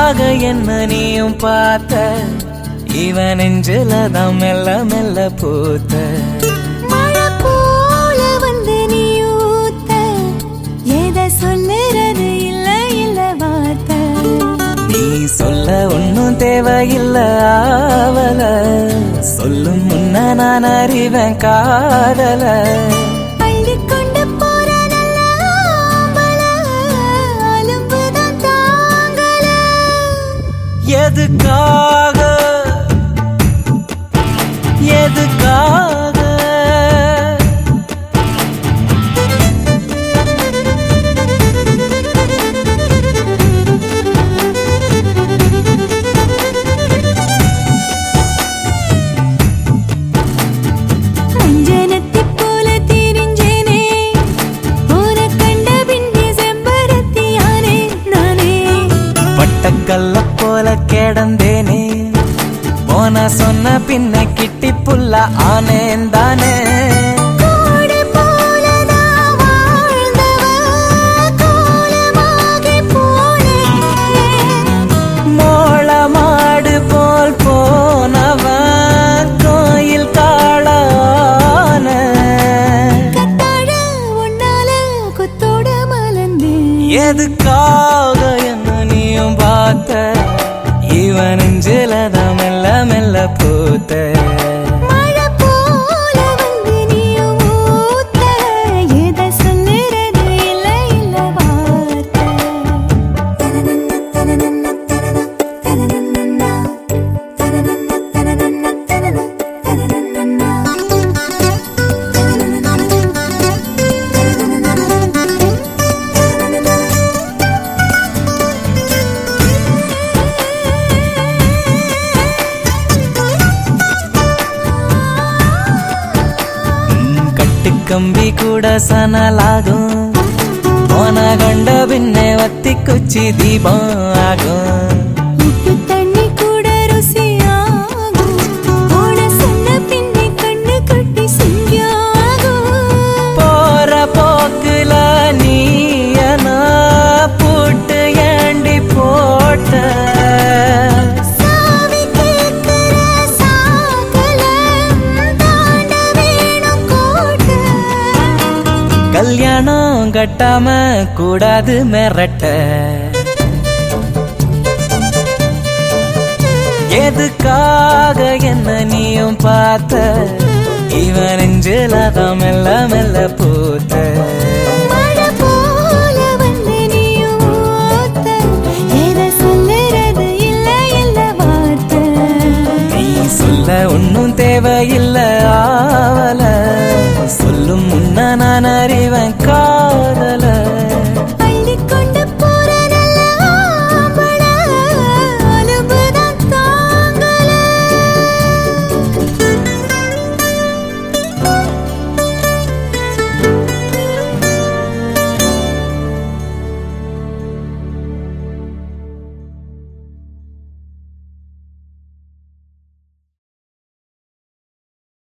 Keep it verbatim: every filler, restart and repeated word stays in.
எதுக்காக என்ன நீயும் பார்த்த இவன் நெஞ்சில தான் மெல்ல மெல்ல பூத்த மழை போல வந்து நீ ஊத்த எதை சொல்லுறது இல்ல இல்ல வார்த்தை நீ சொல்ல ஒன்னும் தேவையில்ல ஆவல சொல்லும் முன்ன நான் அறிவேன் காதல அள்ளிக்கொண்டு போற நல்ல ஆம்பள அலும்புதான் தாங்கல எதுக்காக எதுக்காக அஞ்சனத்தைப் போல திரிஞ்சேனே உன்னை கண்ட பின்னே செம்பருத்தியானே நானே பட்டக்கல்ல போல கிடந்தேனே போன சொன்ன பின்ன கிட்டி புல்ல ஆனேன் தானே கோடு போலதான் வாழ்ந்தவ கோலமாகி போனேன் மோள மாடு போல் போனவன் கோயில் காளான கத்தாழ உன்னால கொத்தோட மலர்ந்தேன் எதுக்காக என்ன நீயும் பார்த்த இவன் நெஞ்சிலதான் மெல்ல மெல்ல பூத்த மழை போல வந்து நீயும் ஊத்த எதை சொல்லுறது இல்ல இல்ல வார்த்தை தனனன்ன தனனன்ன தனன தனனன்ன தனனன்ன தனனன்ன தனன தனனன்ன கம்பி கூட சனலாகும் போன கண்ட பின்னே வத்தி குச்சி தீபம் ஆகும் உப்பு தண்ணி கூட ருசியாகும் போன சொன்ன பின்னே கண்ணு கட்டி சிங்கியாகும் போற போக்குல நீயனா போட்டு ஏண்டி போட்ட சாவி கேட்கிற சாக்கல தாண்ட வேணும் கோட்டை கல்யாணம் கட்டாம கூடாது மிரட்ட எதுக்காக என்ன நீயும் பார்த்த இவன் நெஞ்சில தான் மெல்ல மெல்ல பூத்த